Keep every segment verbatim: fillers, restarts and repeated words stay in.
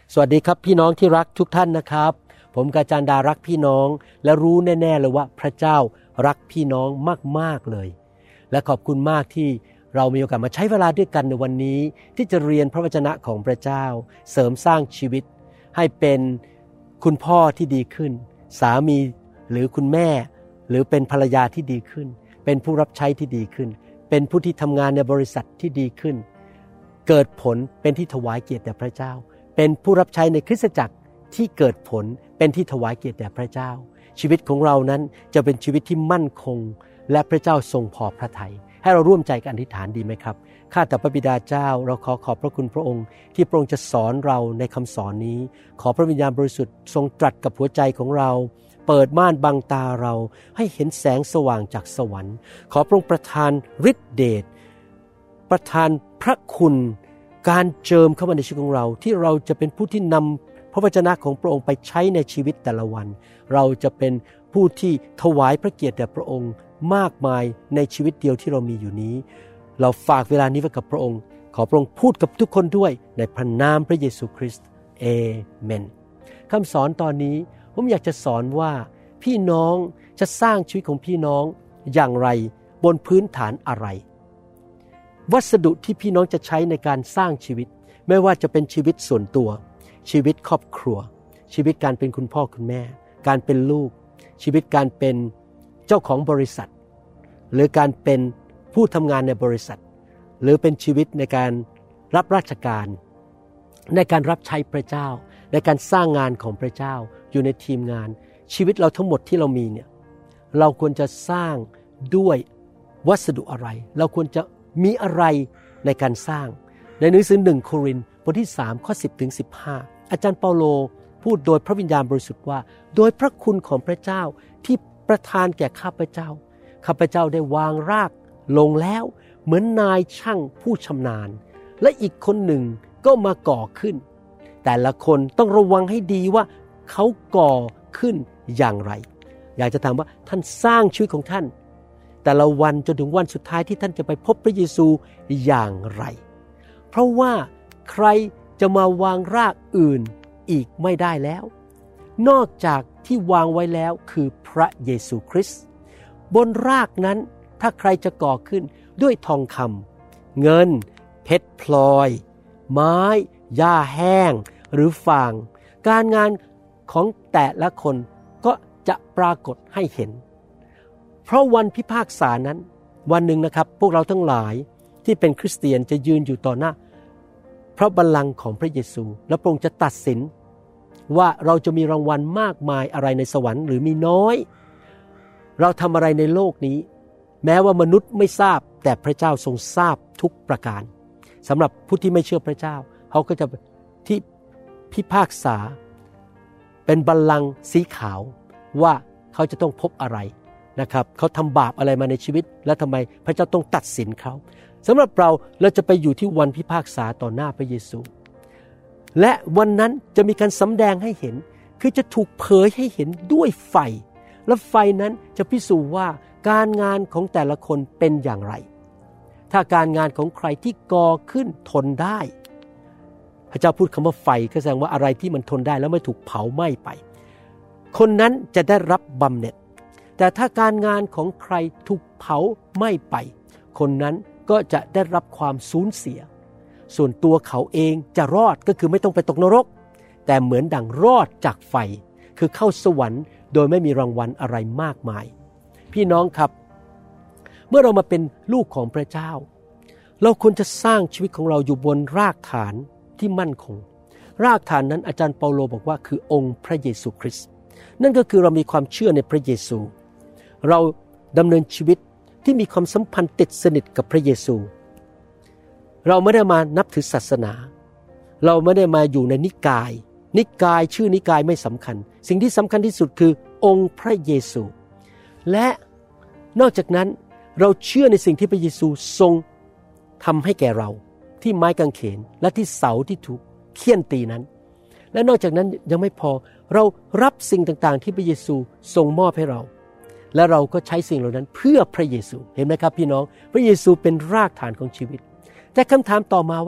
สวัสดีครับพี่น้องที่รักทุกท่านนะครับผมกาจารย์ดารักพี่น้องและรู้แน่ๆเลยว่าพระเจ้ารักพี่น้องมากๆเลยและขอบคุณมากที่เรามีโอกาสมาใช้เวลาด้วยกันในวันนี้ที่จะเรียนพระวจนะของพระเจ้าเสริมสร้างชีวิตให้เป็นคุณพ่อที่ดีขึ้นสามีหรือคุณแม่หรือเป็นภรรยาที่ดีขึ้นเป็นผู้รับใช้ที่ดีขึ้นเป็นผู้ที่ทำงานในบริษัทที่ดีขึ้นเกิดผลเป็นที่ถวายเกียรติแด่พระเจ้าเป็นผู้รับใช้ในคริสตจักรที่เกิดผลเป็นที่ถวายเกียรติแด่พระเจ้าชีวิตของเรานั้นจะเป็นชีวิตที่มั่นคงและพระเจ้าทรงพอพระทัยให้เราร่วมใจกันอธิษฐานดีไหมครับข้าแต่พระบิดาเจ้าเราขอขอบพระคุณพระองค์ที่พระองค์จะสอนเราในคำสอนนี้ขอพระวิญญาณบริสุทธิ์ทรงตรัสกับหัวใจของเราเปิดม่านบังตาเราให้เห็นแสงสว่างจากสวรรค์ขอพระองค์ประทานฤทธิเดชประทานพระคุณการเจิมเข้ามาในชีวิตของเราที่เราจะเป็นผู้ที่นำพระวจนะของพระองค์ไปใช้ในชีวิตแต่ละวันเราจะเป็นผู้ที่ถวายพระเกียรติแด่พระองค์มากมายในชีวิตเดียวที่เรามีอยู่นี้เราฝากเวลานี้ไว้กับพระองค์ขอพระองค์พูดกับทุกคนด้วยในพระนามพระเยซูคริสต์เอเมนคำสอนตอนนี้ผมอยากจะสอนว่าพี่น้องจะสร้างชีวิตของพี่น้องอย่างไรบนพื้นฐานอะไรวัสดุที่พี่น้องจะใช้ในการสร้างชีวิตไม่ว่าจะเป็นชีวิตส่วนตัวชีวิตครอบครัวชีวิตการเป็นคุณพ่อคุณแม่การเป็นลูกชีวิตการเป็นเจ้าของบริษัทหรือการเป็นผู้ทำงานในบริษัทหรือเป็นชีวิตในการรับราชการในการรับใช้พระเจ้าในการสร้างงานของพระเจ้าอยู่ในทีมงานชีวิตเราทั้งหมดที่เรามีเนี่ยเราควรจะสร้างด้วยวัสดุอะไรเราควรจะมีอะไรในการสร้างในหนังสือหนึ่งโครินธ์บทที่สามข้อสิบถึงสิบห้าอาจารย์เปาโลพูดโดยพระวิญญาณบริสุทธิ์ว่าโดยพระคุณของพระเจ้าที่ประทานแก่ข้าพเจ้าข้าพเจ้าได้วางรากลงแล้วเหมือนนายช่างผู้ชำนาญและอีกคนหนึ่งก็มาก่อขึ้นแต่ละคนต้องระวังให้ดีว่าเขาก่อขึ้นอย่างไรอยากจะถามว่าท่านสร้างชีวิตของท่านแต่ละวันจนถึงวันสุดท้ายที่ท่านจะไปพบพระเยซูอย่างไรเพราะว่าใครจะมาวางรากอื่นอีกไม่ได้แล้วนอกจากที่วางไว้แล้วคือพระเยซูคริสต์บนรากนั้นถ้าใครจะก่อขึ้นด้วยทองคำเงินเพชรพลอยไม้หญ้าแห้งหรือฟางการงานของแต่ละคนก็จะปรากฏให้เห็นเพราะวันพิพากษานั้นวันหนึ่งนะครับพวกเราทั้งหลายที่เป็นคริสเตียนจะยืนอยู่ต่อหน้าพระบัลลังก์ของพระเยซูและพระองค์จะตัดสินว่าเราจะมีรางวัลมากมายอะไรในสวรรค์หรือมีน้อยเราทำอะไรในโลกนี้แม้ว่ามนุษย์ไม่ทราบแต่พระเจ้าทรงทราบทุกประการสำหรับผู้ที่ไม่เชื่อพระเจ้าเขาก็จะที่พิพากษาเป็นบัลลังก์สีขาวว่าเขาจะต้องพบอะไรนะครับเขาทำบาปอะไรมาในชีวิตและทำไมพระเจ้าต้องตัดสินเขาสำหรับเราเราจะไปอยู่ที่วันพิพากษาต่อหน้าพระเยซูและวันนั้นจะมีการสำแดงให้เห็นคือจะถูกเผยให้เห็นด้วยไฟและไฟนั้นจะพิสูจน์ว่าการงานของแต่ละคนเป็นอย่างไรถ้าการงานของใครที่ก่อขึ้นทนได้พระเจ้าพูดคำว่าไฟก็แสดงว่าอะไรที่มันทนได้แล้วไม่ถูกเผาไหม้ไปคนนั้นจะได้รับบำเหน็จแต่ถ้าการงานของใครถูกเผาไหม้ไปคนนั้นก็จะได้รับความสูญเสียส่วนตัวเขาเองจะรอดก็คือไม่ต้องไปตกนรกแต่เหมือนดั่งรอดจากไฟคือเข้าสวรรค์โดยไม่มีรางวัลอะไรมากมายพี่น้องครับเมื่อเรามาเป็นลูกของพระเจ้าเราควรจะสร้างชีวิตของเราอยู่บนรากฐานที่มั่นคงรากฐานนั้นอาจารย์เปาโลบอกว่าคือองค์พระเยซูคริสต์นั่นก็คือเรามีความเชื่อในพระเยซูเราดำเนินชีวิตที่มีความสัมพันธ์ติดสนิทกับพระเยซูเราไม่ได้มานับถือศาสนาเราไม่ได้มาอยู่ในนิกายนิกายชื่อนิกายไม่สำคัญสิ่งที่สำคัญที่สุดคือองค์พระเยซูและนอกจากนั้นเราเชื่อในสิ่งที่พระเยซูทรงทำให้แก่เราที่ไม้กางเขนและที่เสาที่ถูกเฆี่ยนตีนั้นและนอกจากนั้นยังไม่พอเรารับสิ่งต่างๆที่พระเยซูทรงมอบให้เราและเราก็ใช้สิ่งเหล่านั้นเพื่อพระเยซูเห็นไหมครับพี่น้องพระเยซูเป็นรากฐานของชีวิตแต่คำถามต่อมาว่า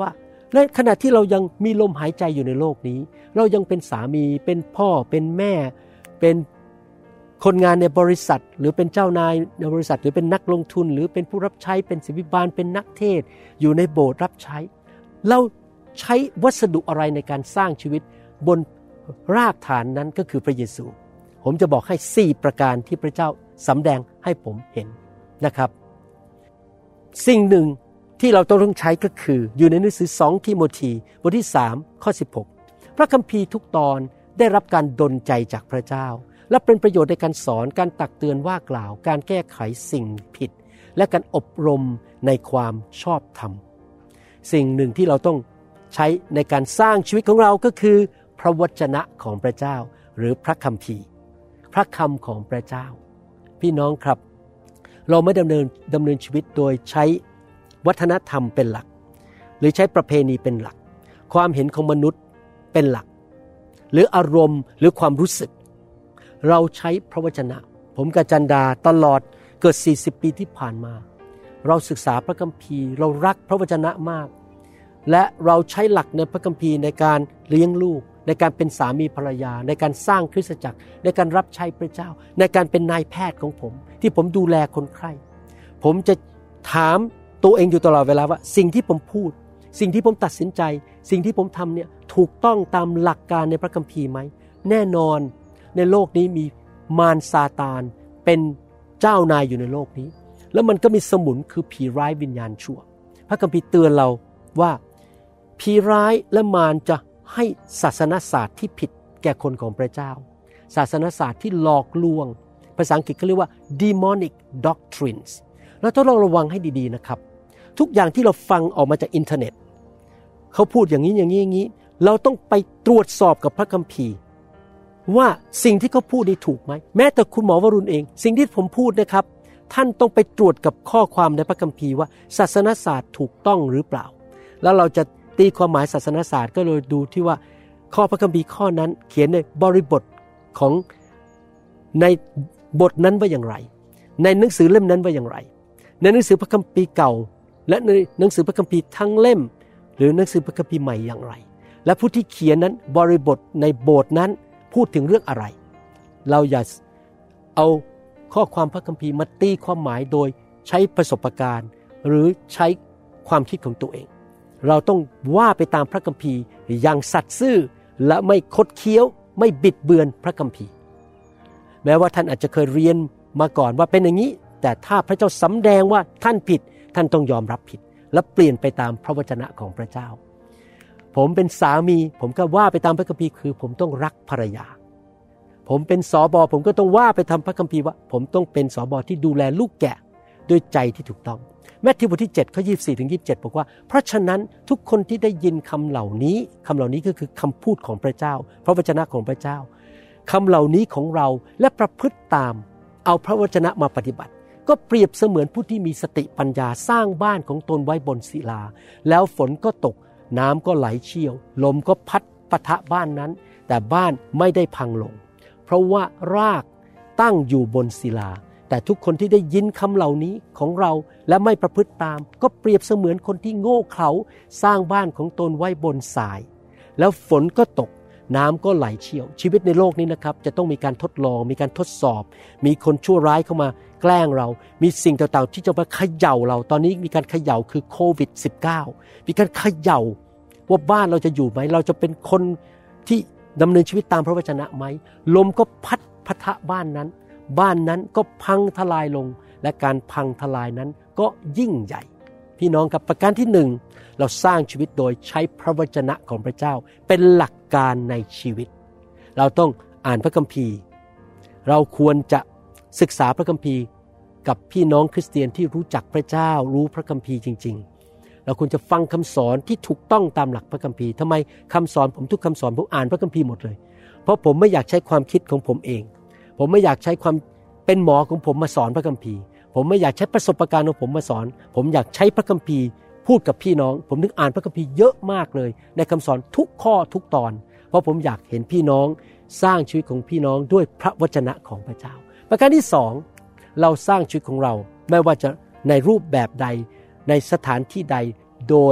และขณะที่เรายังมีลมหายใจอยู่ในโลกนี้เรายังเป็นสามีเป็นพ่อเป็นแม่เป็นคนงานในบริษัทหรือเป็นเจ้านายในบริษัทหรือเป็นนักลงทุนหรือเป็นผู้รับใช้เป็นศิษย์บาลเป็นนักเทศอยู่ในโบสถ์รับใช้เราใช้วัสดุอะไรในการสร้างชีวิตบนรากฐานนั้นก็คือพระเยซูผมจะบอกให้สี่ประการที่พระเจ้าสำแดงให้ผมเห็นนะครับสิ่งหนึ่งที่เราต้องใช้ก็คืออยู่ในหนังสือสองทิโมธีบทที่สามข้อสิบหกพระคัมภีร์ทุกตอนได้รับการดลใจจากพระเจ้าและเป็นประโยชน์ในการสอนการตักเตือนว่ากล่าวการแก้ไขสิ่งผิดและการอบรมในความชอบธรรมสิ่งหนึ่งที่เราต้องใช้ในการสร้างชีวิตของเราก็คือพระวจนะของพระเจ้าหรือพระคัมภีร์พระคำของพระเจ้าพี่น้องครับเราไม่ดำเนินดำเนินชีวิตโดยใช้วัฒนธรรมเป็นหลักหรือใช้ประเพณีเป็นหลักความเห็นของมนุษย์เป็นหลักหรืออารมณ์หรือความรู้สึกเราใช้พระวจนะผมกับจันดาตลอดเกือบสี่สิบปีที่ผ่านมาเราศึกษาพระคัมภีร์เรารักพระวจนะมากและเราใช้หลักในพระคัมภีร์ในการเลี้ยงลูกในการเป็นสามีภรรยาในการสร้างคริสตจักรในการรับใช้พระเจ้าในการเป็นนายแพทย์ของผมที่ผมดูแลคนไข้ผมจะถามตัวเองอยู่ตลอดเวลาว่าสิ่งที่ผมพูดสิ่งที่ผมตัดสินใจสิ่งที่ผมทำเนี่ยถูกต้องตามหลักการในพระคัมภีร์ไหมแน่นอนในโลกนี้มีมารซาตานเป็นเจ้านายอยู่ในโลกนี้แล้วมันก็มีสมุนคือผีร้ายวิญญาณชั่วพระคัมภีร์เตือนเราว่าผีร้ายและมารจะให้ศาสนศาสตร์ที่ผิดแก่คนของพระเจ้าศาสนศาสตร์ที่หลอกลวงภาษาอังกฤษเขาเรียกว่า demonic doctrines แล้วต้องระวังให้ดีๆนะครับทุกอย่างที่เราฟังออกมาจากอินเทอร์เน็ตเขาพูดอย่างนี้อย่างนี้อย่างนี้เราต้องไปตรวจสอบกับพระคัมภีร์ว่าสิ่งที่เขาพูดนี่ถูกไหมแม้แต่คุณหมอวรุณเองสิ่งที่ผมพูดนะครับท่านต้องไปตรวจกับข้อความในพระคัมภีร์ว่าศาสนศาสตร์ถูกต้องหรือเปล่าแล้วเราจะตีความหมายศาสนศาสตร์ก็เลยดูที่ว่าข้อพระคัมภีร์ข้อนั้นเขียนในบริบทของในบทนั้นว่าอย่างไรในหนังสือเล่มนั้นว่าอย่างไรในหนังสือพระคัมภีร์เก่าและในหนังสือพระคัมภีร์ทั้งเล่มหรือหนังสือพระคัมภีร์ใหม่อย่างไรและผู้ที่เขียนนั้นบริบทในโบสถ์นั้นพูดถึงเรื่องอะไรเราอย่าเอาข้อความพระคัมภีร์มาตีความหมายโดยใช้ประสบการณ์หรือใช้ความคิดของตัวเองเราต้องว่าไปตามพระคัมภีร์อย่างสัตย์ซื่อและไม่คดเคี้ยวไม่บิดเบือนพระคัมภีร์แม้ว่าท่านอาจจะเคยเรียนมาก่อนว่าเป็นอย่างนี้แต่ถ้าพระเจ้าสำแดงว่าท่านผิดท่านต้องยอมรับผิดและเปลี่ยนไปตามพระวจนะของพระเจ้าผมเป็นสามีผมก็ว่าไปตามพระคัมภีร์คือผมต้องรักภรรยาผมเป็นสบผมก็ต้องว่าไปตามพระคัมภีร์ว่าผมต้องเป็นสบที่ดูแลลูกแกะด้วยใจที่ถูกต้องแมทธิวบทที่เจ็ดข้อยี่สิบสี่ถึงยี่สิบเจ็ดบอกว่าเพราะฉะนั้นทุกคนที่ได้ยินคำเหล่านี้คำเหล่านี้ก็คือคำพูดของพระเจ้าพระวจนะของพระเจ้าคำเหล่านี้ของเราและประพฤติตามเอาพระวจนะมาปฏิบัติก็เปรียบเสมือนผู้ที่มีสติปัญญาสร้างบ้านของตนไว้บนศิลาแล้วฝนก็ตกน้ำก็ไหลเชี่ยวลมก็พัดปะทะบ้านนั้นแต่บ้านไม่ได้พังลงเพราะว่ารากตั้งอยู่บนศิลาแต่ทุกคนที่ได้ยินคำเหล่านี้ของเราและไม่ประพฤติตามก็เปรียบเสมือนคนที่โง่เขลาสร้างบ้านของตนไว้บนทรายแล้วฝนก็ตกน้ำก็ไหลเชี่ยวชีวิตในโลกนี้นะครับจะต้องมีการทดลองมีการทดสอบมีคนชั่วร้ายเข้ามาแกล้งเรามีสิ่งต่างๆที่จะมาเขย่าเราตอนนี้มีการเขย่าคือโควิด สิบเก้า มีการเขย่าว่าบ้านเราจะอยู่ไหมเราจะเป็นคนที่ดำเนินชีวิตตามพระวจนะไหมลมก็พัดปะทะบ้านนั้นบ้านนั้นก็พังทลายลงและการพังทลายนั้นก็ยิ่งใหญ่พี่น้องครับประการที่หนึ่งเราสร้างชีวิตโดยใช้พระวจนะของพระเจ้าเป็นหลักการในชีวิตเราต้องอ่านพระคัมภีร์เราควรจะศึกษาพระคัมภีร์กับพี่น้องคริสเตียนที่รู้จักพระเจ้ารู้พระคัมภีร์จริงๆเราควรจะฟังคำสอนที่ถูกต้องตามหลักพระคัมภีร์ทำไมคำสอนผมทุกคำสอนผมอ่านพระคัมภีร์หมดเลยเพราะผมไม่อยากใช้ความคิดของผมเองผมไม่อยากใช้ความเป็นหมอของผมมาสอนพระคัมภีร์ผมไม่อยากใช้ประสบการณ์ของผมมาสอนผมอยากใช้พระคัมภีร์พูดกับพี่น้องผมถึงอ่านพระคัมภีร์เยอะมากเลยในคำสอนทุกข้อทุกตอนเพราะผมอยากเห็นพี่น้องสร้างชีวิตของพี่น้องด้วยพระวจนะของพระเจ้าประการที่สองเราสร้างชีวิตของเราไม่ว่าจะในรูปแบบใดในสถานที่ใดโดย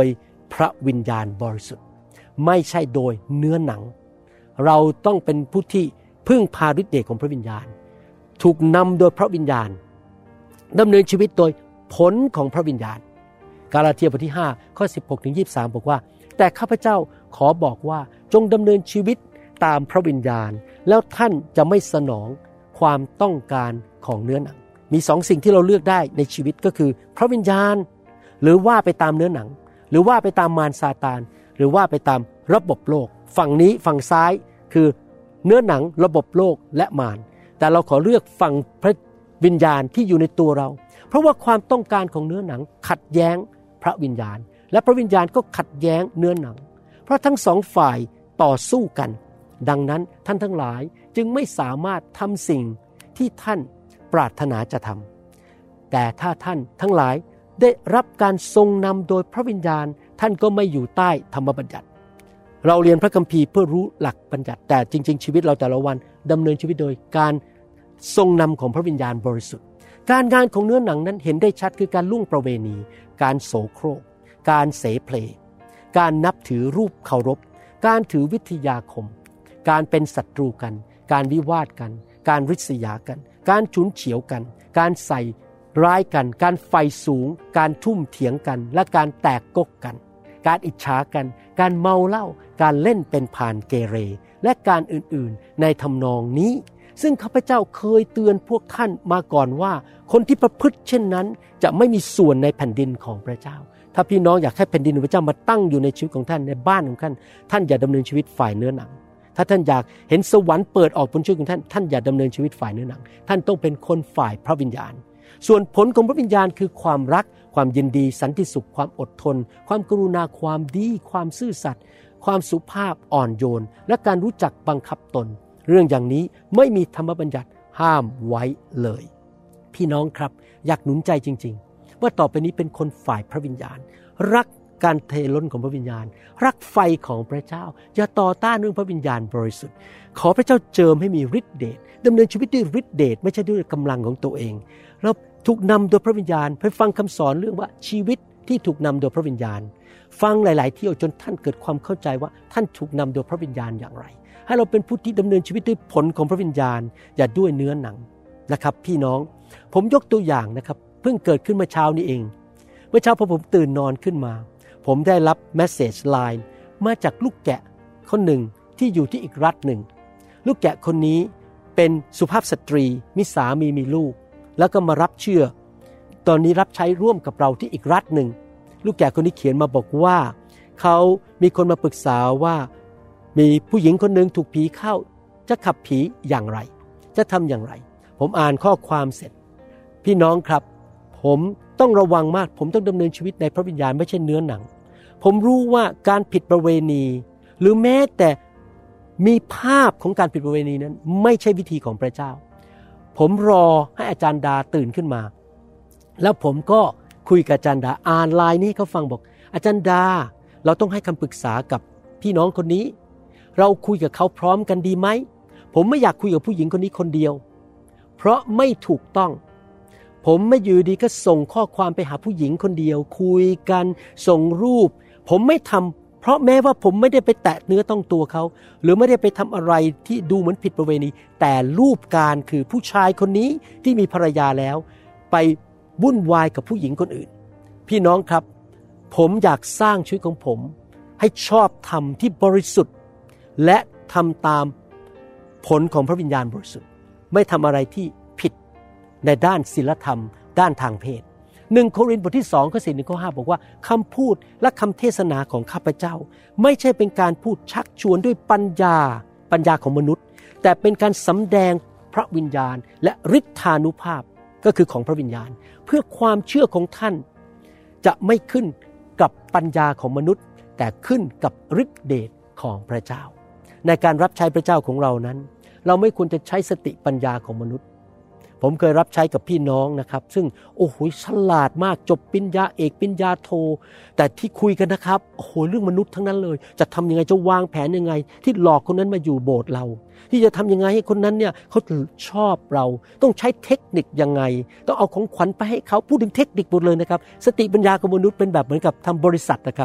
พระวิญญาณบริสุทธิ์ไม่ใช่โดยเนื้อหนังเราต้องเป็นผู้ที่พึ่งพาฤทธิ์เดชของพระวิญญาณถูกนำโดยพระวิญญาณดำเนินชีวิตโดยผลของพระวิญญาณกาลาเทียบทที่ห้าข้อสิบหกถึงยี่สิบสามบอกว่าแต่ข้าพเจ้าขอบอกว่าจงดำเนินชีวิตตามพระวิญญาณแล้วท่านจะไม่สนองความต้องการของเนื้อหนังมีสองสิ่งที่เราเลือกได้ในชีวิตก็คือพระวิญญาณหรือว่าไปตามเนื้อหนังหรือว่าไปตามมารซาตานหรือว่าไปตามระบบโลกฝั่งนี้ฝั่งซ้ายคือเนื้อหนังระบบโลกและมารแต่เราขอเลือกฝั่งพระวิญญาณที่อยู่ในตัวเราเพราะว่าความต้องการของเนื้อหนังขัดแย้งพระวิญญาณและพระวิญญาณก็ขัดแย้งเนื้อหนังเพราะทั้งสองฝ่ายต่อสู้กันดังนั้นท่านทั้งหลายจึงไม่สามารถทำสิ่งที่ท่านปรารถนาจะทำแต่ถ้าท่านทั้งหลายได้รับการทรงนำโดยพระวิญญาณท่านก็ไม่อยู่ใต้ธรรมบัญญัติเราเรียนพระคัมภีร์เพื่อรู้หลักบัญญัติแต่จริงๆชีวิตเราแต่ละวันดำเนินชีวิตโดยการทรงนำของพระวิญญาณบริสุทธิ์การงานของเนื้อหนังนั้นเห็นได้ชัดคือการล่วงประเวณีการโสโครกการเสเพลการนับถือรูปเคารพการถือวิทยาคมการเป็นศัตรูกันการวิวาทกันการริษยากันการฉุนเฉียวกันการใส่ร้ายกันการไฟสูงการทุ่มเถียงกันและการแตกกกกันการอิจฉากันการเมาเหล้าการเล่นเป็นผ่านเกเรและการอื่นๆในทำนองนี้ซึ่งข้าพเจ้าเคยเตือนพวกท่านมาก่อนว่าคนที่ประพฤติเช่นนั้นจะไม่มีส่วนในแผ่นดินของพระเจ้าถ้าพี่น้องอยากให้แผ่นดินของพระเจ้ามาตั้งอยู่ในชีวิตของท่านในบ้านของท่านท่านอย่าดำเนินชีวิตฝ่ายเนื้อหนังถ้าท่านอยากเห็นสวรรค์เปิดออกบนชีวิตของท่านท่านอย่าดำเนินชีวิตฝ่ายเนื้อหนังท่านต้องเป็นคนฝ่ายพระวิญญาณส่วนผลของพระวิญญาณคือความรักความยินดีสันติสุขความอดทนความกรุณาความดีความซื่อสัตย์ความสุภาพอ่อนโยนและการรู้จักบังคับตนเรื่องอย่างนี้ไม่มีธรรมบัญญัติห้ามไว้เลยพี่น้องครับอยากหนุนใจจริงๆว่าต่อไปนี้เป็นคนฝ่ายพระวิญญาณรักการเทล้นของพระวิญญาณรักไฟของพระเจ้าอย่าต่อต้านเรื่องพระวิญญาณบริสุทธิ์ขอพระเจ้าเจิมให้มีฤทธิ์เดชดำเนินชีวิตด้วยฤทธิ์เดชไม่ใช่ด้วยกำลังของตัวเองเราถูกนำโดยพระวิญญาณไปฟังคำสอนเรื่องว่าชีวิตที่ถูกนำโดยพระวิญญาณฟังหลายๆเที่ยวจนท่านเกิดความเข้าใจว่าท่านถูกนำโดยพระวิญญาณอย่างไรให้เราเป็นผู้ที่ดำเนินชีวิตด้วยผลของพระวิญญาณอย่าด้วยเนื้อหนังนะครับพี่น้องผมยกตัวอย่างนะครับเพิ่งเกิดขึ้นเมื่อเช้านี้เองเมื่อเช้าพอผมตื่นนอนขึ้นมาผมได้รับเมสเสจไลน์มาจากลูกแกะคนหนึ่งที่อยู่ที่อีกรัฐหนึ่งลูกแกะคนนี้เป็นสุภาพสตรีมีสามีมีลูกแล้วก็มารับเชื่อตอนนี้รับใช้ร่วมกับเราที่อีกรัฐหนึ่งลูกแกะคนนี้เขียนมาบอกว่าเขามีคนมาปรึกษาว่ามีผู้หญิงคนหนึ่งถูกผีเข้าจะขับผีอย่างไรจะทำอย่างไรผมอ่านข้อความเสร็จพี่น้องครับผมต้องระวังมากผมต้องดำเนินชีวิตในพระวิญญาณไม่ใช่เนื้อหนังผมรู้ว่าการผิดประเวณีหรือแม้แต่มีภาพของการผิดประเวณีนั้นไม่ใช่วิธีของพระเจ้าผมรอให้อาจารย์ดาตื่นขึ้นมาแล้วผมก็คุยกับอาจารย์ดาอ่านไลน์นี้เขาฟังบอกอาจารย์ดาเราต้องให้คำปรึกษากับพี่น้องคนนี้เราคุยกับเขาพร้อมกันดีไหมผมไม่อยากคุยกับผู้หญิงคนนี้คนเดียวเพราะไม่ถูกต้องผมไม่อยู่ดีก็ส่งข้อความไปหาผู้หญิงคนเดียวคุยกันส่งรูปผมไม่ทำเพราะแม้ว่าผมไม่ได้ไปแตะเนื้อต้องตัวเขาหรือไม่ได้ไปทำอะไรที่ดูเหมือนผิดประเวณีแต่รูปการคือผู้ชายคนนี้ที่มีภรรยาแล้วไปวุ่นวายกับผู้หญิงคนอื่นพี่น้องครับผมอยากสร้างชีวิตของผมให้ชอบธรรมที่บริสุทธิ์และทำตามผลของพระวิญญาณบริสุทธิ์ไม่ทำอะไรที่ผิดในด้านศีลธรรมด้านทางเพศหนึ่งโครินธ์บทที่สองข้อสี่ถึงข้อห้าบอกว่าคำพูดและคำเทศนาของข้าพเจ้าไม่ใช่เป็นการพูดชักชวนด้วยปัญญาปัญญาของมนุษย์แต่เป็นการสำแดงพระวิญญาณและฤทธานุภาพก็คือของพระวิญญาณเพื่อความเชื่อของท่านจะไม่ขึ้นกับปัญญาของมนุษย์แต่ขึ้นกับฤทธิเดชของพระเจ้าในการรับใช้พระเจ้าของเรานั้นเราไม่ควรจะใช้สติปัญญาของมนุษย์ผมเคยรับใช้กับพี่น้องนะครับซึ่งโอ้โหฉลาดมากจบปริญญาเอกปริญญาโทแต่ที่คุยกันนะครับโอ้โหเรื่องมนุษย์ทั้งนั้นเลยจะทำยังไงจะวางแผนยังไงที่หลอกคนนั้นมาอยู่โบสถ์เราที่จะทำยังไงให้คนนั้นเนี่ยเขาชอบเราต้องใช้เทคนิคยังไงต้องเอาของขวัญไปให้เขาพูดถึงเทคนิคหมดเลยนะครับสติปัญญาของมนุษย์เป็นแบบเหมือนกับทำบริษัทนะครับท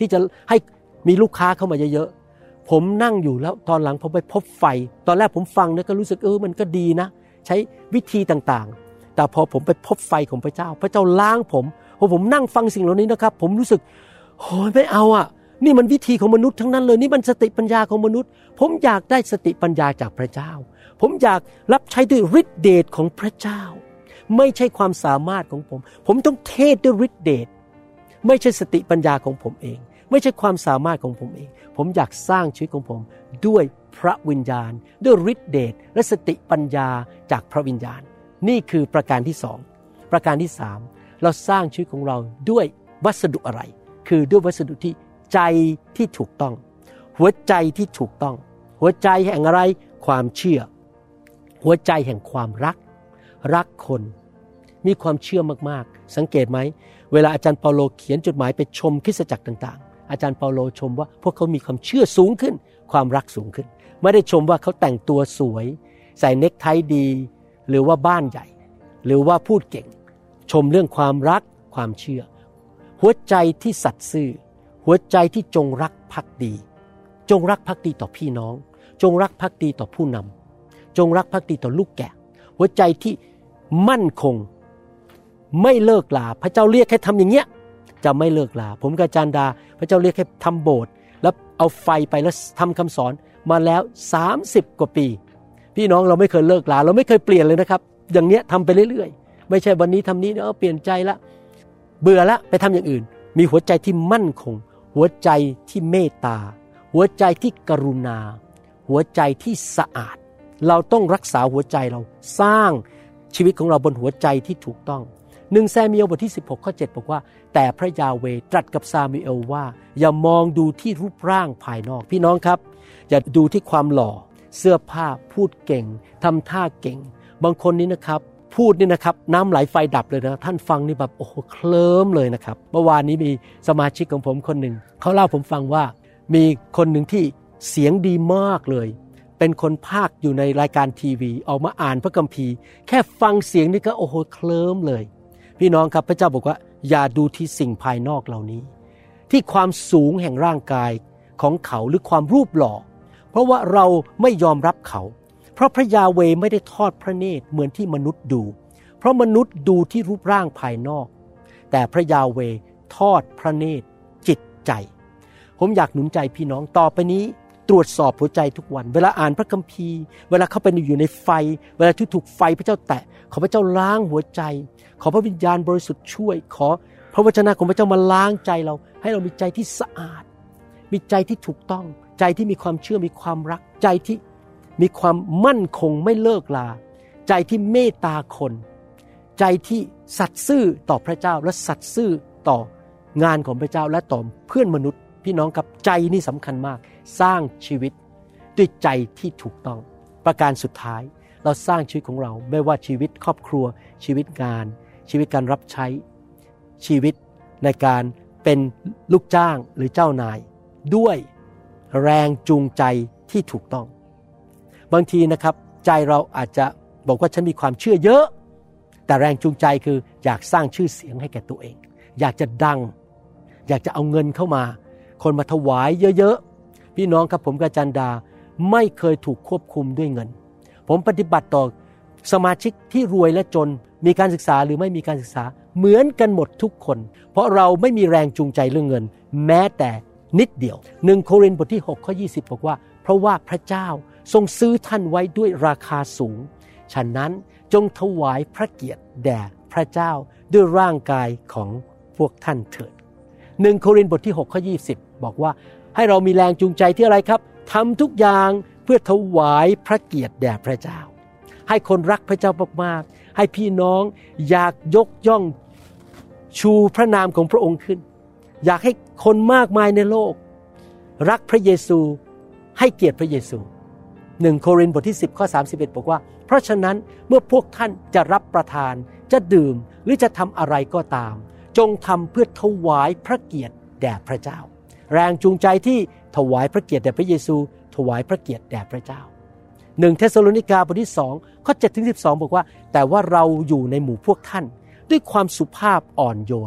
ที่จะให้มีลูกค้าเข้ามาเยอะๆผมนั่งอยู่แล้วตอนหลังผมไปพบไฟตอนแรกผมฟังเนี่ยก็รู้สึกเออมันก็ดีนะใช้วิธีต่างๆแต่พอผมไปพบไฟของพระเจ้าพระเจ้าล้างผมพอผมนั่งฟังสิ่งเหล่านี้นะครับผมรู้สึกโอ้ยไม่เอาอ่ะนี่มันวิธีของมนุษย์ทั้งนั้นเลยนี่มันสติปัญญาของมนุษย์ผมอยากได้สติปัญญาจากพระเจ้าผมอยากรับใช้ด้วยฤทธิเดชของพระเจ้าไม่ใช่ความสามารถของผมผมต้องเทศด้วยฤทธิเดชไม่ใช่สติปัญญาของผมเองไม่ใช่ความสามารถของผมเองผมอยากสร้างชีวิตของผมด้วยพระวิญญาณด้วยฤทธิเดชและสติปัญญาจากพระวิญญาณนี่คือประการที่สองประการที่สามเราสร้างชีวิตของเราด้วยวัสดุอะไรคือด้วยวัสดุที่ใจที่ถูกต้องหัวใจที่ถูกต้องหัวใจแห่งอะไรความเชื่อหัวใจแห่งความรักรักคนมีความเชื่อมากๆสังเกตไหมเวลาอาจารย์เปาโลเขียนจดหมายไปชมคริสตจักรต่างๆอาจารย์เปาโลชมว่าพวกเขามีความเชื่อสูงขึ้นความรักสูงขึ้นไม่ได้ชมว่าเขาแต่งตัวสวยใส่เนคไทดีหรือว่าบ้านใหญ่หรือว่าพูดเก่งชมเรื่องความรักความเชื่อหัวใจที่สัตย์ซื่อหัวใจที่จงรักภักดีจงรักภักดีต่อพี่น้องจงรักภักดีต่อผู้นำจงรักภักดีต่อลูกแกะหัวใจที่มั่นคงไม่เลิกลาพระเจ้าเรียกให้ทำอย่างเงี้ยจะไม่เลิกลาผมกับอาจารย์ดาพระเจ้าเรียกให้ทำโบสถ์แล้วเอาไฟไปแล้วทำคำสอนมาแล้วสามสิบกว่าปีพี่น้องเราไม่เคยเลิกลาเราไม่เคยเปลี่ยนเลยนะครับอย่างเนี้ยทำไปเรื่อยๆไม่ใช่วันนี้ทำนี้เออเปลี่ยนใจละเบื่อละไปทำอย่างอื่นมีหัวใจที่มั่นคงหัวใจที่เมตตาหัวใจที่กรุณาหัวใจที่สะอาดเราต้องรักษาหัวใจเราสร้างชีวิตของเราบนหัวใจที่ถูกต้องหนึ่งแซมูเอลบทที่สิบหกข้อเจ็ดบอกว่าแต่พระยาเวห์ตรัสกับซามูเอลว่าอย่ามองดูที่รูปร่างภายนอกพี่น้องครับอย่าดูที่ความหล่อเสื้อผ้าพูดเก่งทำท่าเก่งบางคนนี้นะครับพูดนี่นะครับน้ำไหลไฟดับเลยนะท่านฟังนี่แบบโอ้โหเคลิ้มเลยนะครับเมื่อวานนี้มีสมาชิกของผมคนหนึ่งเขาเล่าผมฟังว่ามีคนหนึ่งที่เสียงดีมากเลยเป็นคนพากย์อยู่ในรายการทีวีออกมาอ่านพระคัมภีร์แค่ฟังเสียงนี่ก็โอ้โหเคลิ้มเลยพี่น้องครับพระเจ้าบอกว่าอย่าดูที่สิ่งภายนอกเหล่านี้ที่ความสูงแห่งร่างกายของเขาหรือความรูปหล่อเพราะว่าเราไม่ยอมรับเขาเพราะพระยาเวห์ไม่ได้ทอดพระเนตรเหมือนที่มนุษย์ดูเพราะมนุษย์ดูที่รูปร่างภายนอกแต่พระยาเวห์ทอดพระเนตรจิตใจผมอยากหนุนใจพี่น้องต่อไปนี้ตรวจสอบหัวใจทุกวันเวลาอ่านพระคัมภีร์เวลาเข้าไปอยู่ในไฟเวลาที่ถูกไฟพระเจ้าแตะขอพระเจ้าล้างหัวใจขอพระวิญญาณบริสุทธิ์ช่วยขอพระวจนะของพระเจ้ามาล้างใจเราให้เรามีใจที่สะอาดมีใจที่ถูกต้องใจที่มีความเชื่อมีความรักใจที่มีความมั่นคงไม่เลิกลาใจที่เมตตาคนใจที่สัตย์ซื่อต่อพระเจ้าและสัตย์ซื่อต่องานของพระเจ้าและต่อเพื่อนมนุษย์พี่น้องกับใจนี่สำคัญมากสร้างชีวิตด้วยใจที่ถูกต้องประการสุดท้ายเราสร้างชีวิตของเราไม่ว่าชีวิตครอบครัวชีวิตงานชีวิตการรับใช้ชีวิตในการเป็นลูกจ้างหรือเจ้านายด้วยแรงจูงใจที่ถูกต้องบางทีนะครับใจเราอาจจะบอกว่าฉันมีความเชื่อเยอะแต่แรงจูงใจคืออยากสร้างชื่อเสียงให้แก่ตัวเองอยากจะดังอยากจะเอาเงินเข้ามาคนมาถวายเยอะๆพี่น้องครับผมกับอาจารย์ดาไม่เคยถูกควบคุมด้วยเงินผมปฏิบัติต่อสมาชิกที่รวยและจนมีการศึกษาหรือไม่มีการศึกษาเหมือนกันหมดทุกคนเพราะเราไม่มีแรงจูงใจเรื่องเงินแม้แต่นิดเดียวหนึ่งโครินธ์บทที่หกข้อยี่สิบบอกว่าเพราะว่าพระเจ้าทรงซื้อท่านไว้ด้วยราคาสูงฉะนั้นจงถวายพระเกียรติแด่พระเจ้าด้วยร่างกายของพวกท่านเถิดหนึ่งโครินธ์บทที่หกข้อยี่สิบบอกว่าให้เรามีแรงจูงใจที่อะไรครับทำทุกอย่างเพื่อถวายพระเกียรติแด่พระเจ้าให้คนรักพระเจ้ามากๆให้พี่น้องอยากยกย่องชูพระนามของพระองค์ขึ้นอยากให้คนมากมายในโลกรักพระเยซูให้เกียรติพระเยซูหนึ่งโครินธ์บทที่สิบข้อสามสิบเอ็ดบอกว่าเพราะฉะนั้นเมื่อพวกท่านจะรับประทานจะดื่มหรือจะทำอะไรก็ตามจงทำเพื่อถวายพระเกียรติแด่พระเจ้าแรงจูงใจที่ถวายพระเกียรติแด่พระเยซูถวายพระเกียรติแด่พระเจ้าหนึ่งเธสโลนิกาบทที่สองข้อเจ็ดถึงสิบสองบอกว่าแต่ว่าเราอยู่ในหมู่พวกท่านด้วยความสุภาพอ่อนโยน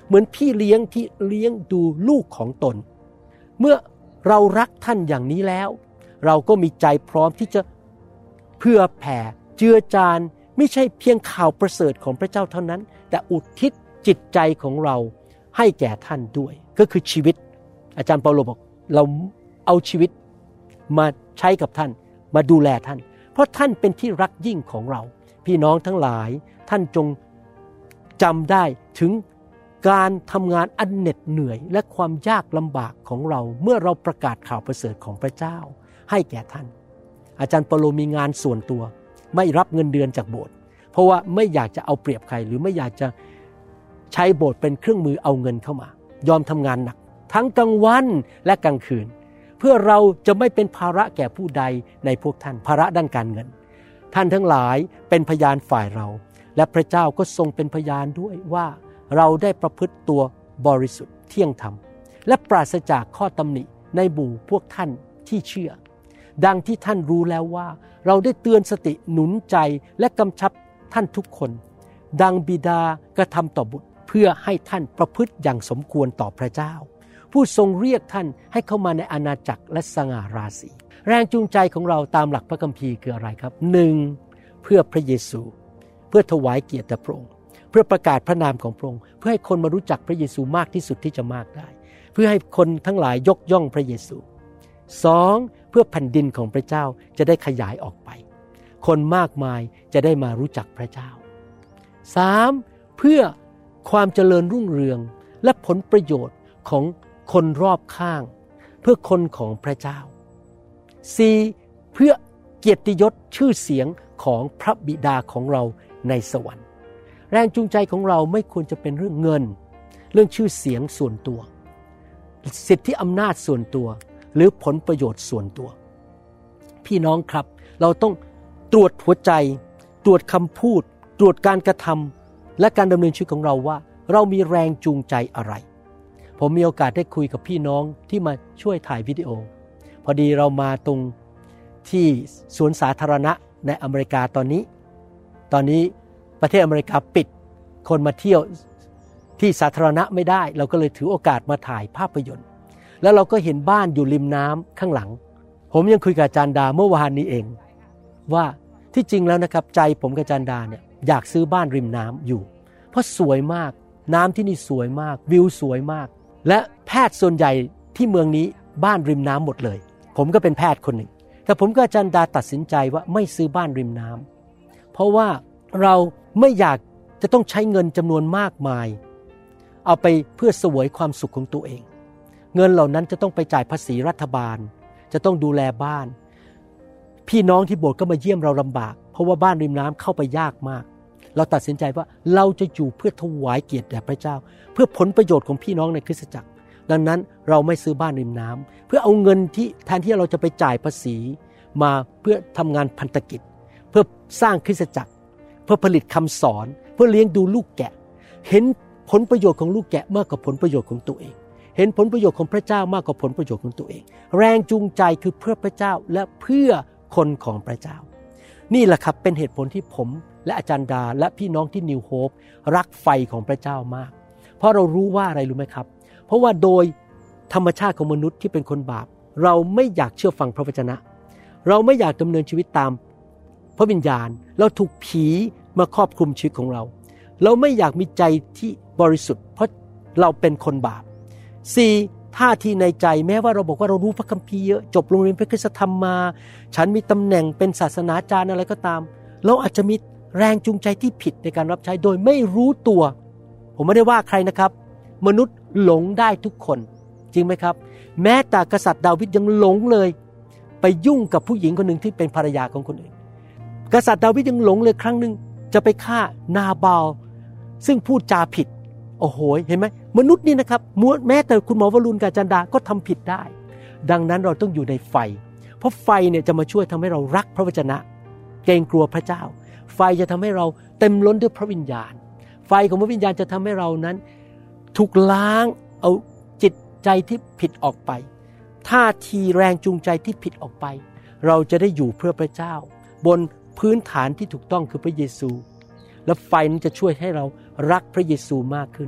เหมือนพี่เลี้ยงที่เลี้ยงดูลูกของตนเมื่อเรารักท่านอย่างนี้แล้วเราก็มีใจพร้อมที่จะเพื่อแผ่เจือจานไม่ใช่เพียงข่าวประเสริฐของพระเจ้าเท่านั้นแต่อุทิศจิตใจของเราให้แก่ท่านด้วยก็คือชีวิตอาจารย์เปาโลบอกเราเอาชีวิตมาใช้กับท่านมาดูแลท่านเพราะท่านเป็นที่รักยิ่งของเราพี่น้องทั้งหลายท่านจงจำได้ถึงการทำงานอันเหน็ดเหนื่อยและความยากลำบากของเราเมื่อเราประกาศข่าวประเสริฐของพระเจ้าให้แก่ท่านอาจารย์เปาโลมีงานส่วนตัวไม่รับเงินเดือนจากโบสถ์เพราะว่าไม่อยากจะเอาเปรียบใครหรือไม่อยากจะใช้โบสถ์เป็นเครื่องมือเอาเงินเข้ามายอมทำงานหนักทั้งกลางวันและกลางคืนเพื่อเราจะไม่เป็นภาระแก่ผู้ใดในพวกท่านภาระด้านการเงินท่านทั้งหลายเป็นพยานฝ่ายเราและพระเจ้าก็ทรงเป็นพยานด้วยว่าเราได้ประพฤติตัวบริสุทธิ์เที่ยงธรรมและปราศจากข้อตำหนิในหมู่พวกท่านที่เชื่อดังที่ท่านรู้แล้วว่าเราได้เตือนสติหนุนใจและกำชับท่านทุกคนดังบิดากระทำต่อบุตรเพื่อให้ท่านประพฤติอย่างสมควรต่อพระเจ้าผู้ทรงเรียกท่านให้เข้ามาในอาณาจักรและสง่าราศีแรงจูงใจของเราตามหลักพระคัมภีร์คืออะไรครับหนึ่งเพื่อพระเยซูเพื่อถวายเกียรติพระองค์เพื่อประกาศพระนามของพระองค์เพื่อให้คนมารู้จักพระเยซูมากที่สุดที่จะมากได้เพื่อให้คนทั้งหลายยกย่องพระเยซูสองเพื่อแผ่นดินของพระเจ้าจะได้ขยายออกไปคนมากมายจะได้มารู้จักพระเจ้าสามเพื่อความเจริญรุ่งเรืองและผลประโยชน์ของคนรอบข้างเพื่อคนของพระเจ้าสี่เพื่อเกียรติยศชื่อเสียงของพระบิดาของเราในสวรรค์แรงจูงใจของเราไม่ควรจะเป็นเรื่องเงินเรื่องชื่อเสียงส่วนตัวสิทธิอำนาจส่วนตัวหรือผลประโยชน์ส่วนตัวพี่น้องครับเราต้องตรวจหัวใจตรวจคำพูดตรวจการกระทำและการดำเนินชีวิตของเราว่าเรามีแรงจูงใจอะไรผมมีโอกาสได้คุยกับพี่น้องที่มาช่วยถ่ายวิดีโอพอดีเรามาตรงที่สวนสาธารณะในอเมริกาตอนนี้ตอนนี้ประเทศอเมริกาปิดคนมาเที่ยวที่สาธารณะไม่ได้เราก็เลยถือโอกาสมาถ่ายภาพยนตร์แล้วเราก็เห็นบ้านอยู่ริมน้ำข้างหลังผมยังคุยกับอาจารย์ดาเมื่อวานนี้เองว่าที่จริงแล้วนะครับใจผมกับอาจารย์ดาเนี่ยอยากซื้อบ้านริมน้ำอยู่เพราะสวยมากน้ำที่นี่สวยมากวิวสวยมากและแพทย์ส่วนใหญ่ที่เมืองนี้บ้านริมน้ำหมดเลยผมก็เป็นแพทย์คนหนึ่งแต่ผมกับอาจารย์ดาตัดสินใจว่าไม่ซื้อบ้านริมน้ำเพราะว่าเราไม่อยากจะต้องใช้เงินจำนวนมากมายเอาไปเพื่อเสวยความสุขของตัวเองเงินเหล่านั้นจะต้องไปจ่ายภาษีรัฐบาลจะต้องดูแลบ้านพี่น้องที่โบสถ์ก็มาเยี่ยมเราลำบากเพราะว่าบ้านริมน้ำเข้าไปยากมากเราตัดสินใจว่าเราจะอยู่เพื่อถวายเกียรติแด่พระเจ้าเพื่อผลประโยชน์ของพี่น้องในคริสตจักรดังนั้นเราไม่ซื้อบ้านริมน้ำเพื่อเอาเงินที่แทนที่เราจะไปจ่ายภาษีมาเพื่อทำงานพันธกิจเพื่อสร้างคริสตจักรเพื่อผลิตคำสอนเพื่อเลี้ยงดูลูกแกะเห็นผลประโยชน์ของลูกแกะมากกว่าผลประโยชน์ของตัวเองเห็นผลประโยชน์ของพระเจ้ามากกว่าผลประโยชน์ของตัวเองแรงจูงใจคือเพื่อพระเจ้าและเพื่อคนของพระเจ้านี่แหละครับเป็นเหตุผลที่ผมและอาจารย์ดาและพี่น้องที่นิวโฮปรักไฟของพระเจ้ามากเพราะเรารู้ว่าอะไรรู้ไหมครับเพราะว่าโดยธรรมชาติของมนุษย์ที่เป็นคนบาปเราไม่อยากเชื่อฟังพระวจนะเราไม่อยากดำเนินชีวิตตามพระวิญญาณเราถูกผีมาครอบคลุมชีวิตของเราเราไม่อยากมีใจที่บริสุทธิ์เพราะเราเป็นคนบาปสี่ท่าทีในใจแม้ว่าเราบอกว่าเรารู้พระคัมภีร์เยอะจบโรงเรียนพระคริสตธรรมมาฉันมีตำแหน่งเป็นศาสนาจารย์อะไรก็ตามเราอาจจะมีแรงจูงใจที่ผิดในการรับใช้โดยไม่รู้ตัวผมไม่ได้ว่าใครนะครับมนุษย์หลงได้ทุกคนจริงไหมครับแม้แต่กษัตริย์ดาวิดยังหลงเลยไปยุ่งกับผู้หญิงคนหนึ่งที่เป็นภรรยาของคนอื่นกษัตริย์ดาวิดยังหลงเลยครั้งนึงจะไปฆ่านาบาลซึ่งพูดจาผิดโอ้โหเห็นไหมมนุษย์นี่นะครับแม้แต่คุณหมอวรุณกับอาจารย์ดาก็ทำผิดได้ดังนั้นเราต้องอยู่ในไฟเพราะไฟเนี่ยจะมาช่วยทำให้เรารักพระวจนะเกรงกลัวพระเจ้าไฟจะทำให้เราเต็มล้นด้วยพระวิญญาณไฟของพระวิญญาณจะทำให้เรานั้นถูกล้างเอาจิตใจที่ผิดออกไปท่าทีแรงจูงใจที่ผิดออกไปเราจะได้อยู่เพื่อพระเจ้าบนพื้นฐานที่ถูกต้องคือพระเยซูและไฟนั้นจะช่วยให้เรารักพระเยซูมากขึ้น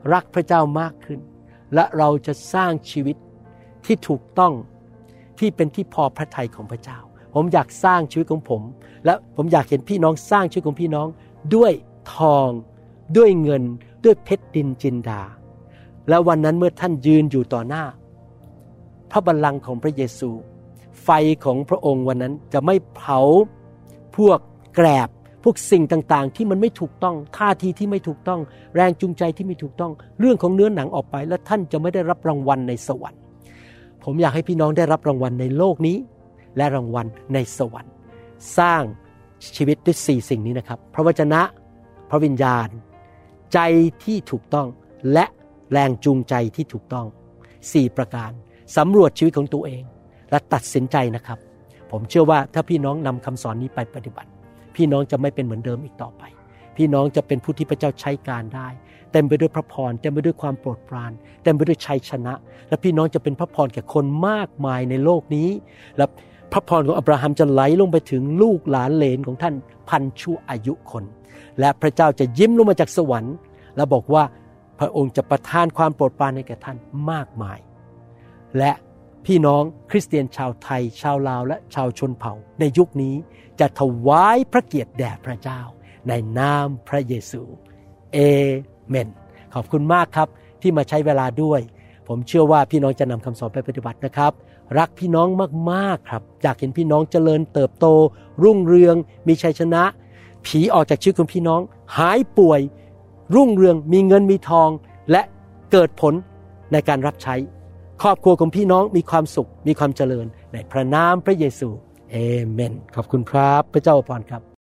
รักพระเจ้ามากขึ้นและเราจะสร้างชีวิตที่ถูกต้องที่เป็นที่พอพระทัยของพระเจ้าผมอยากสร้างชีวิตของผมและผมอยากเห็นพี่น้องสร้างชีวิตของพี่น้องด้วยทองด้วยเงินด้วยเพชรดินจินดาและวันนั้นเมื่อท่านยืนอยู่ต่อหน้าพระบัลลังก์ของพระเยซูไฟของพระองค์วันนั้นจะไม่เผาพวกแกลบพวกสิ่งต่างๆที่มันไม่ถูกต้องท่าทีที่ไม่ถูกต้องแรงจูงใจที่ไม่ถูกต้องเรื่องของเนื้อหนังออกไปและท่านจะไม่ได้รับรางวัลในสวรรค์ผมอยากให้พี่น้องได้รับรางวัลในโลกนี้และรางวัลในสวรรค์สร้างชีวิตด้วยสี่สิ่งนี้นะครับพระวจนะพระวิญญาณใจที่ถูกต้องและแรงจูงใจที่ถูกต้องสี่ประการสำรวจชีวิตของตัวเองและตัดสินใจนะครับผมเชื่อว่าถ้าพี่น้องนำคำสอนนี้ไปปฏิบัติพี่น้องจะไม่เป็นเหมือนเดิมอีกต่อไปพี่น้องจะเป็นผู้ที่พระเจ้าใช้การได้เต็มไปด้วยพระพรเต็มไปด้วยความโปรดปรานเต็มไปด้วยชัยชนะและพี่น้องจะเป็นพระพรแก่คนมากมายในโลกนี้และพระพรของอับราฮัมจะไหลลงไปถึงลูกหลานเหลนของท่านพันชั่วอายุคนและพระเจ้าจะยิ้มลงมาจากสวรรค์และบอกว่าพระองค์จะประทานความโปรดปรานให้แก่ท่านมากมายและพี่น้องคริสเตียนชาวไทยชาวลาวและชาวชนเผ่าในยุคนี้จะถวายพระเกียรติแด่พระเจ้าในนามพระเยซูเอเมนขอบคุณมากครับที่มาใช้เวลาด้วยผมเชื่อว่าพี่น้องจะนำคำสอนไปปฏิบัตินะครับรักพี่น้องมากๆครับอยากเห็นพี่น้องเจริญเติบโตรุ่งเรืองมีชัยชนะผีออกจากชีวิตของพี่น้องหายป่วยรุ่งเรืองมีเงินมีทองและเกิดผลในการรับใช้ครอบครัวของพี่น้องมีความสุขมีความเจริญในพระนามพระเยซูเอเมนขอบคุณครับพระเจ้าอวยพรครับ